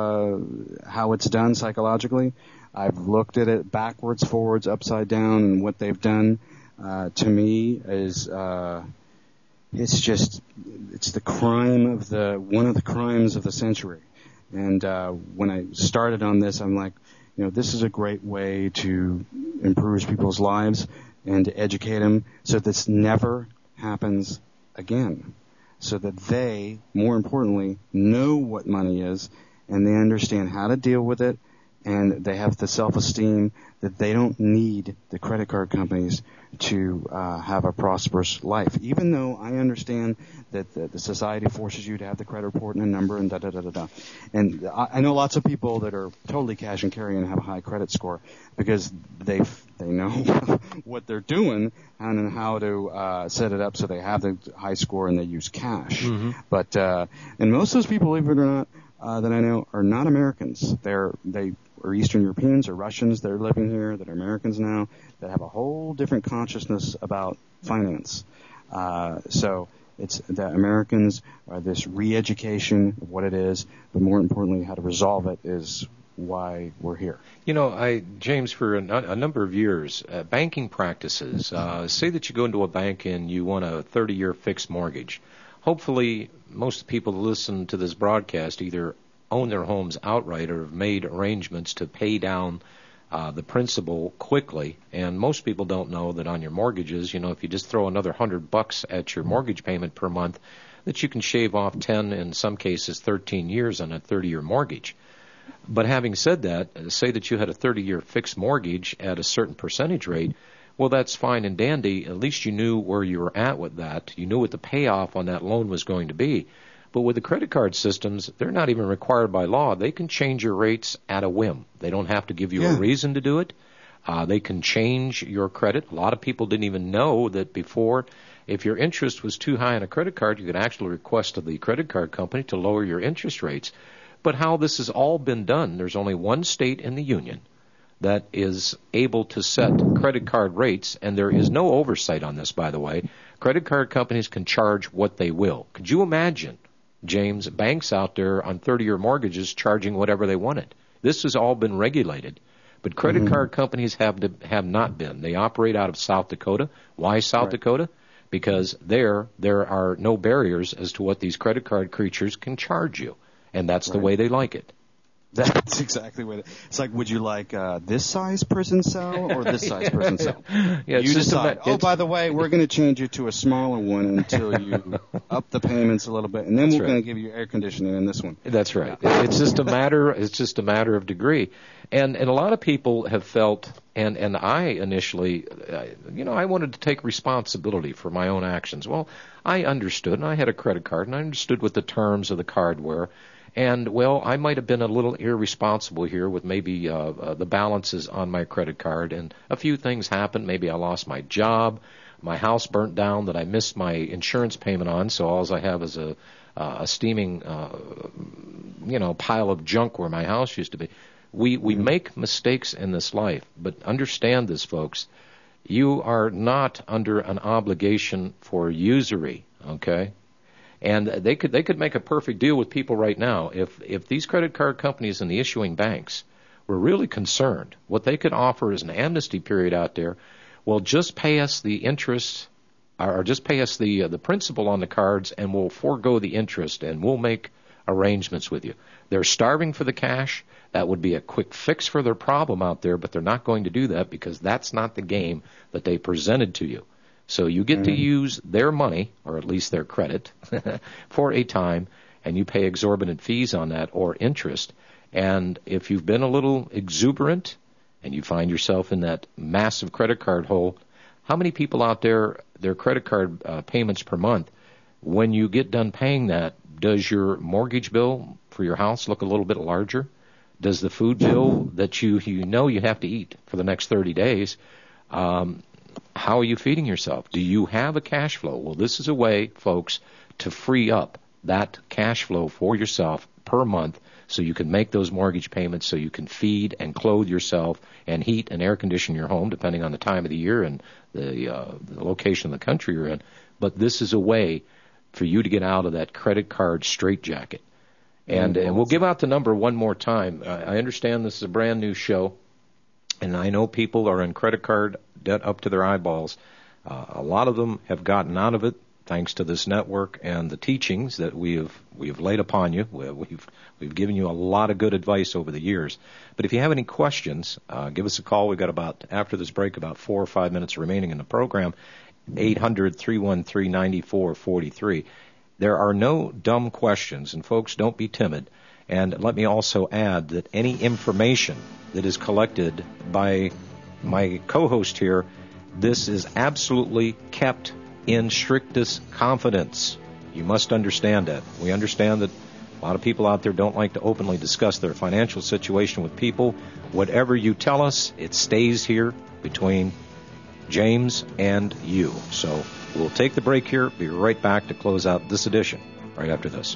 uh, how it's done psychologically. I've looked at it backwards, forwards, upside down, and what they've done, uh, to me is, uh, it's just, it's the crime of the, one of the crimes of the century. And uh, when I started on this, I'm like, you know, this is a great way to improve people's lives and to educate them so this never happens again. So that they, more importantly, know what money is and they understand how to deal with it, and they have the self-esteem that they don't need the credit card companies to uh, have a prosperous life. Even though I understand that the, the society forces you to have the credit report and a number and da-da-da-da-da. And I, I know lots of people that are totally cash and carry and have a high credit score because they they know what they're doing and how to uh, set it up so they have the high score and they use cash. Mm-hmm. But uh, and most of those people, believe it or not, uh, that I know are not Americans. They're they or Eastern Europeans or Russians that are living here that are Americans now that have a whole different consciousness about finance. Uh, so it's that Americans are this re-education of what it is, but more importantly, how to resolve it is why we're here. You know, I James, for a, a number of years, uh, banking practices, uh, say that you go into a bank and you want a thirty-year fixed mortgage. Hopefully, most people who listen to this broadcast either own their homes outright or have made arrangements to pay down uh, the principal quickly. And most people don't know that on your mortgages, you know, if you just throw another hundred bucks at your mortgage payment per month, that you can shave off ten, in some cases thirteen years on a thirty-year mortgage. But having said that, say that you had a thirty-year fixed mortgage at a certain percentage rate, well, that's fine and dandy. At least you knew where you were at with that. You knew what the payoff on that loan was going to be. But with the credit card systems, they're not even required by law. They can change your rates at a whim. They don't have to give you yeah. a reason to do it. Uh, they can change your credit. A lot of people didn't even know that before, if your interest was too high on a credit card, you could actually request of the credit card company to lower your interest rates. But how this has all been done, there's only one state in the union that is able to set credit card rates, and there is no oversight on this, by the way. Credit card companies can charge what they will. Could you imagine, James, banks out there on thirty-year mortgages charging whatever they wanted? This has all been regulated. But credit mm-hmm. card companies have to, have not been. They operate out of South Dakota. Why South right. Dakota? Because there there are no barriers as to what these credit card creatures can charge you. And that's right. the way they like it. That's exactly what it is. It's like, would you like uh, this size prison cell or this size prison cell? Yeah, you decide, oh, by the way, we're going to change you to a smaller one until you up the payments a little bit, and then that's we're right. going to give you air conditioning in this one. That's right. Yeah. It's just a matter It's just a matter of degree. And and a lot of people have felt, and, and I initially, uh, you know, I wanted to take responsibility for my own actions. Well, I understood, and I had a credit card, and I understood what the terms of the card were. And, well, I might have been a little irresponsible here with maybe uh, uh, the balances on my credit card, and a few things happened. Maybe I lost my job, my house burnt down that I missed my insurance payment on, so all I have is a, uh, a steaming, uh, you know, pile of junk where my house used to be. We, we make mistakes in this life, but understand this, folks. You are not under an obligation for usury, okay? And they could they could make a perfect deal with people right now. If if these credit card companies and the issuing banks were really concerned, what they could offer is an amnesty period out there. Well, just pay us the interest, or just pay us the uh, the principal on the cards, and we'll forego the interest, and we'll make arrangements with you. They're starving for the cash. That would be a quick fix for their problem out there, but they're not going to do that because that's not the game that they presented to you. So you get mm-hmm. to use their money, or at least their credit, for a time, and you pay exorbitant fees on that or interest. And if you've been a little exuberant and you find yourself in that massive credit card hole, how many people out there, their credit card uh, payments per month, when you get done paying that, does your mortgage bill for your house look a little bit larger? Does the food bill that you, you know you have to eat for the next thirty days, um, how are you feeding yourself? Do you have a cash flow? Well, this is a way, folks, to free up that cash flow for yourself per month so you can make those mortgage payments, so you can feed and clothe yourself and heat and air condition your home, depending on the time of the year and the, uh, the location of the country you're in. But this is a way for you to get out of that credit card straitjacket. And, and we'll give out the number one more time. I understand this is a brand new show, and I know people are in credit card debt up to their eyeballs. Uh, a lot of them have gotten out of it thanks to this network and the teachings that we have we have laid upon you. We've we've given you a lot of good advice over the years. But if you have any questions, uh, give us a call. We've got about, after this break, about four or five minutes remaining in the program. eight hundred, three one three, nine four four three. There are no dumb questions, and folks, don't be timid. And let me also add that any information that is collected by my co-host here, this is absolutely kept in strictest confidence. You must understand that. We understand that a lot of people out there don't like to openly discuss their financial situation with people. Whatever you tell us, it stays here between James and you. So we'll take the break here, be right back to close out this edition right after this.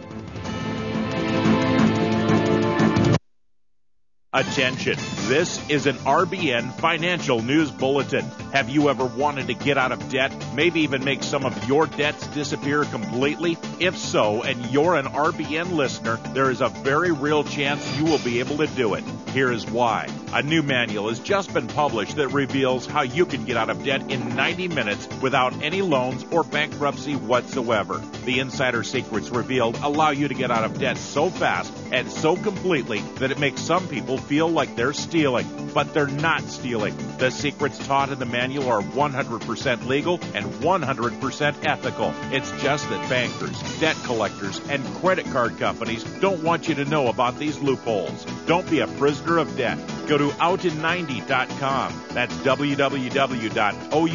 Attention, this is an R B N Financial News Bulletin. Have you ever wanted to get out of debt, maybe even make some of your debts disappear completely? If so, and you're an R B N listener, there is a very real chance you will be able to do it. Here is why. A new manual has just been published that reveals how you can get out of debt in ninety minutes without any loans or bankruptcy whatsoever. The insider secrets revealed allow you to get out of debt so fast and so completely that it makes some people feel like they're stealing, but they're not stealing. The secrets taught in the manual are one hundred percent legal and one hundred percent ethical. It's just that bankers, debt collectors, and credit card companies don't want you to know about these loopholes. Don't be a prisoner of debt. Go to out in ninety dot com. That's w w w dot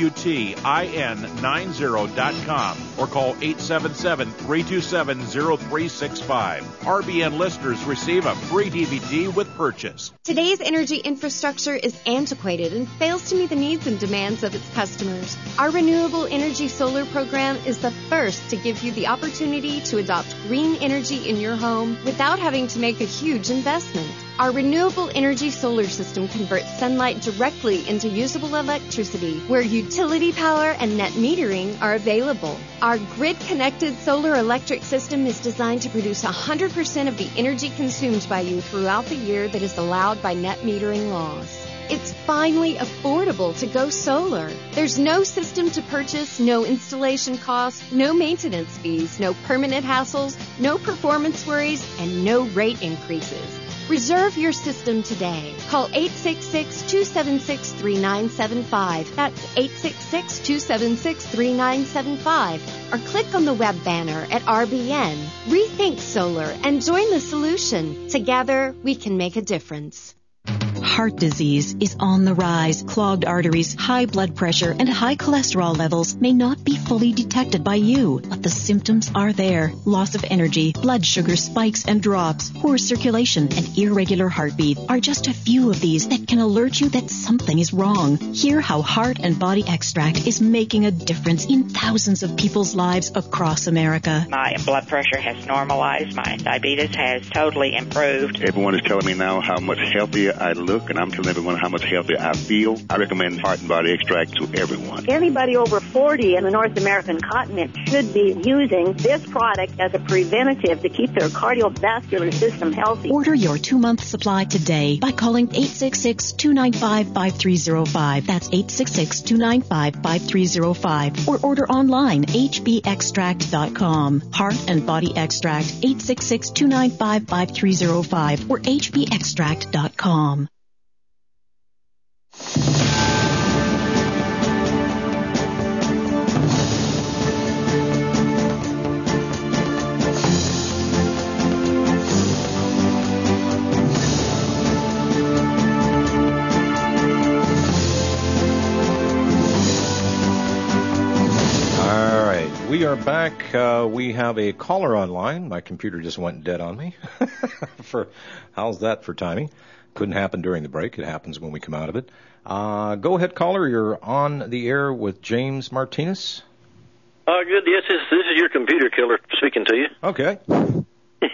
outin ninety dot com or call eight seven seven, three two seven, zero three six five. R B N listeners receive a free D V D with purchase. Today's energy infrastructure is antiquated and fails to meet the needs and demands of its customers. Our Renewable Energy Solar Program is the first to give you the opportunity to adopt green energy in your home without having to make a huge investment. Our renewable energy solar system converts sunlight directly into usable electricity where utility power and net metering are available. Our grid-connected solar electric system is designed to produce one hundred percent of the energy consumed by you throughout the year that is allowed by net metering laws. It's finally affordable to go solar. There's no system to purchase, no installation costs, no maintenance fees, no permanent hassles, no performance worries, and no rate increases. Reserve your system today. Call eight six six, two seven six, three nine seven five. That's eight six six, two seven six, three nine seven five. Or click on the web banner at R B N. Rethink solar and join the solution. Together, we can make a difference. Heart disease is on the rise. Clogged arteries, high blood pressure, and high cholesterol levels may not be fully detected by you, but the symptoms are there. Loss of energy, blood sugar spikes and drops, poor circulation, and irregular heartbeat are just a few of these that can alert you that something is wrong. Hear how Heart and Body Extract is making a difference in thousands of people's lives across America. My blood pressure has normalized. My diabetes has totally improved. Everyone is telling me now how much healthier I look, and I'm telling everyone how much healthier I feel. I recommend Heart and Body Extract to everyone. Anybody over forty in the North American continent should be using this product as a preventative to keep their cardiovascular system healthy. Order your two-month supply today by calling eight six six, two nine five, five three zero five. That's eight six six, two nine five, five three zero five. Or order online, h b extract dot com. Heart and Body Extract, eight six six, two nine five, five three zero five or h b extract dot com. back. Uh, we have a caller online. My computer just went dead on me. for how's that for timing? Couldn't happen during the break. It happens when we come out of it. Uh, go ahead, caller. You're on the air with James Martinez. Uh, good. Yes, this, this is your computer killer speaking to you. Okay. um,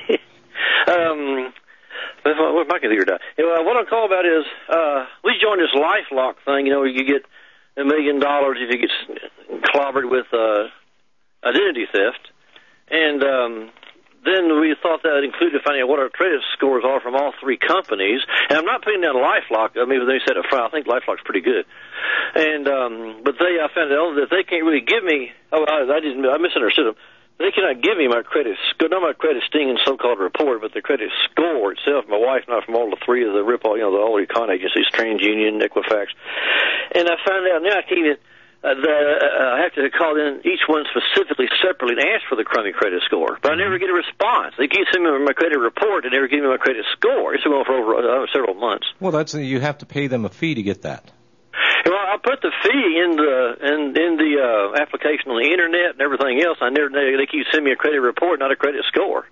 what my computer died. Anyway, what I'm calling about is uh, we joined this LifeLock thing. You know, you get a million dollars if you get clobbered with uh, identity theft, and um, then we thought that included finding out what our credit scores are from all three companies. And I'm not putting down LifeLock. I mean, they said up front, I think LifeLock's pretty good. And um, but they, I found out that they can't really give me. Oh, I, I didn't. I misunderstood them. They cannot give me my credit score, not my credit stinging so-called report, but the credit score itself. My wife, not from all the three of the rip-off, you know, the all the con agencies, TransUnion, Equifax. And I found out now I can't even. Uh, the, uh, I have to call in each one specifically, separately, and ask for the crummy credit score. But I never get a response. They keep sending me my credit report and never give me my credit score. It's been going for over uh, several months. Well, that's you have to pay them a fee to get that. Well, I put the fee in the in, in the uh, application on the internet and everything else. I never they, they keep sending me a credit report, not a credit score.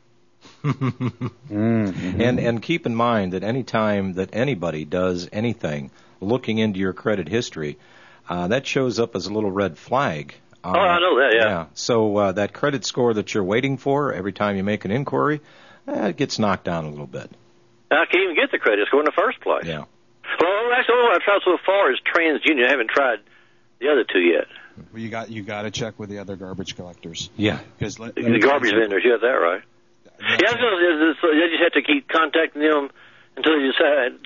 mm-hmm. And and keep in mind that any time that anybody does anything looking into your credit history, uh, that shows up as a little red flag. Uh, oh, I know that. Yeah. yeah. So uh, that credit score that you're waiting for every time you make an inquiry, uh, it gets knocked down a little bit. I can't even get the credit score in the first place. Yeah. Well, actually, all I've tried so far is TransUnion. I haven't tried the other two yet. Well, you got you got to check with the other garbage collectors. Yeah, because the garbage vendors. You got that right. Yeah, yeah I was gonna, so you just have to keep contacting them until you decide.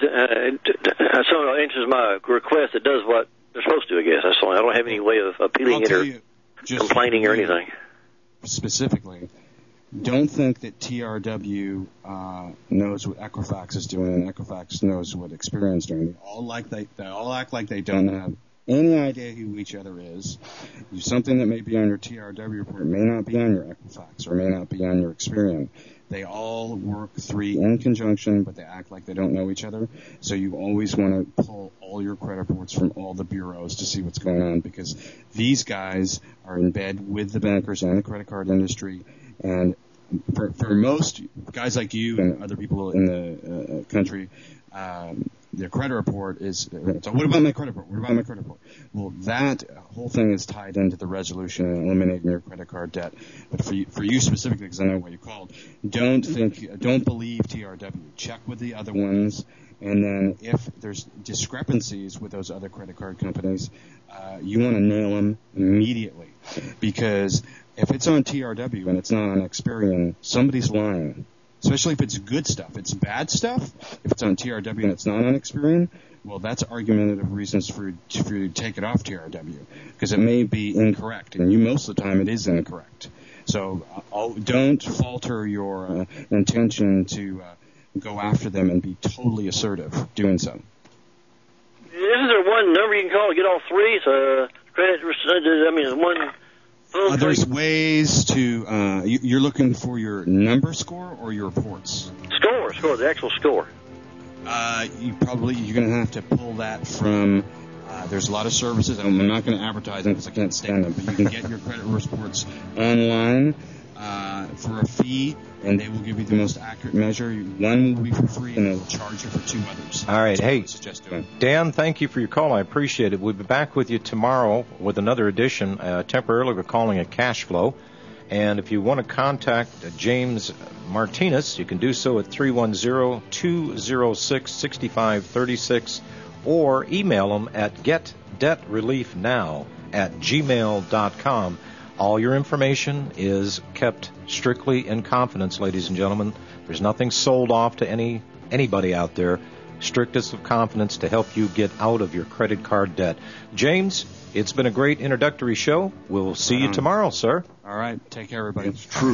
Uh, someone answers my request that does what they're supposed to. I guess that's all. I don't have any way of appealing it or you, complaining or anything. Specifically, don't think that T R W uh, knows what Equifax is doing, and Equifax knows what Experian is doing. They all like they, they all act like they don't have any idea who each other is. Something that may be on your T R W report may not be on your Equifax or may not be on your Experian. They all work three in conjunction, but they act like they don't know each other. So you always want to pull all your credit reports from all the bureaus to see what's going on, because these guys are in bed with the bankers and the credit card industry. And for, for most guys like you and other people in the uh, country, um, their credit report is, so what about my credit report? What about my credit report? Well, that whole thing is tied into the resolution and eliminating your credit card debt. But for you, for you specifically, because I know why you called, don't think, don't believe T R W. Check with the other ones. And then if there's discrepancies with those other credit card companies, uh, you want to nail them immediately. Because if it's on T R W and it's not on Experian, somebody's lying. Especially if it's good stuff. It's bad stuff. If it's on T R W and it's not on Experian, well, that's argumentative reasons for, for you to take it off T R W, because it may be incorrect, and you most of the time it is incorrect. So uh, don't falter your uh, intention to uh, go after them and be totally assertive doing so. Isn't there one number you can call to get all three? So credit, I mean, one. Uh, there's ways to, uh, you, you're looking for your number score or your reports? Score, score, the actual score. Uh, you probably, you're going to have to pull that from, uh, there's a lot of services. I'm not going to advertise them because I can't stand them, but you can get your credit reports online uh, for a fee, and they will give you the most accurate measure. One will be for free, and they'll charge you for two others. All right. That's hey, what I suggest doing. Dan, thank you for your call. I appreciate it. We'll be back with you tomorrow with another edition. Uh, temporarily, we're calling it Cash Flow. And if you want to contact James Martinez, you can do so at three one zero, two zero six, six five three six or email him at getdebtreliefnow at gmail dot com. All your information is kept strictly in confidence, ladies and gentlemen. There's nothing sold off to any anybody out there. Strictest of confidence to help you get out of your credit card debt. James, it's been a great introductory show. We'll see you tomorrow, sir. All right. Take care, everybody. It's true.